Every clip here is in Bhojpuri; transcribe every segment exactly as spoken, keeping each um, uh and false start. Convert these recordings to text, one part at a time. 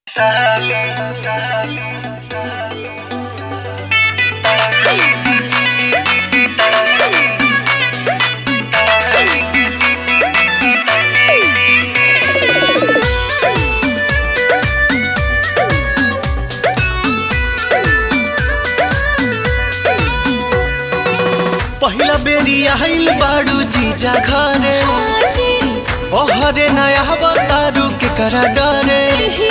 पहिला बेरी आइल बाड़ू जीजा घरे ओहरे नया बतारू के करा डरे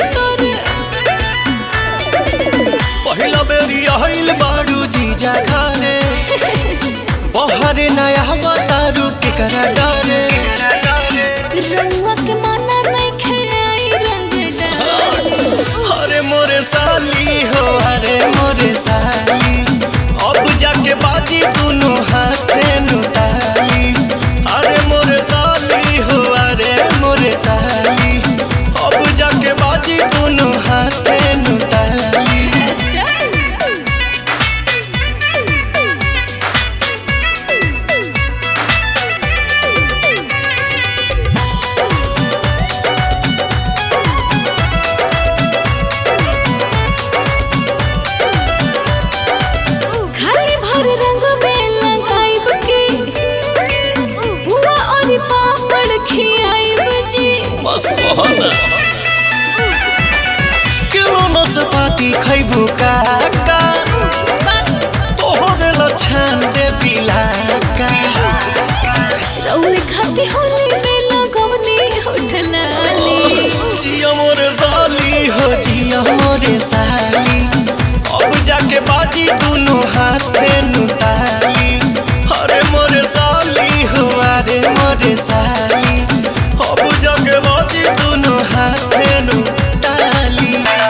पहिला बेरी आइल बाड़ू जीजा घरे ओहरे नया बतारू के करा डरे रंगवा के माना नहीं खेई रंग डाली अरे मोरे साली हो अरे मोरे साली अब जाके बाजी दोनों हाथे नुताली अरे मोरे साली हो अरे मोरे साली अब जाके बाजी दोनों हाथे नुताली। अच्छा खाली भर रंग में लगाइब के बुआ और पापड़ खियाइब जी बस बहाना किलो नसपाती खैबू काका तोहरे लछन दे बिलाका रौली खाती होली में लगवनी होठलाली जिया मोरे साली हो जिया मोरे साली अब जाके बाजी दोनों हाथे नुताली अरे मोरे साली हो अरे मोरे साली अब जाके बाजी दोनों हाथे नुताली।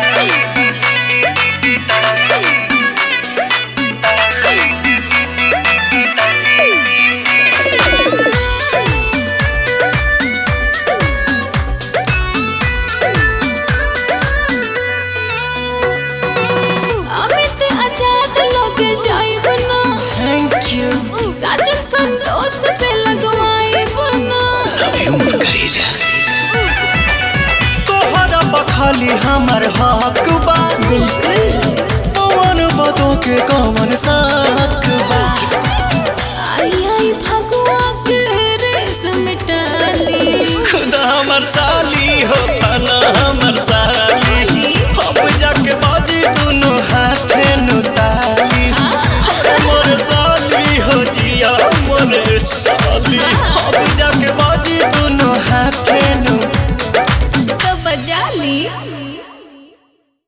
अमित आजाद लोग जाइब ना थैंक यू साजन संतोष से लगवाइब ना तोहरा बखाली हमर हक बा बिल्कुल पवन बदो के कौन साक बा आई आई भगवा के रेस मिटाली खुदा हमर साली हो फना हमर साली।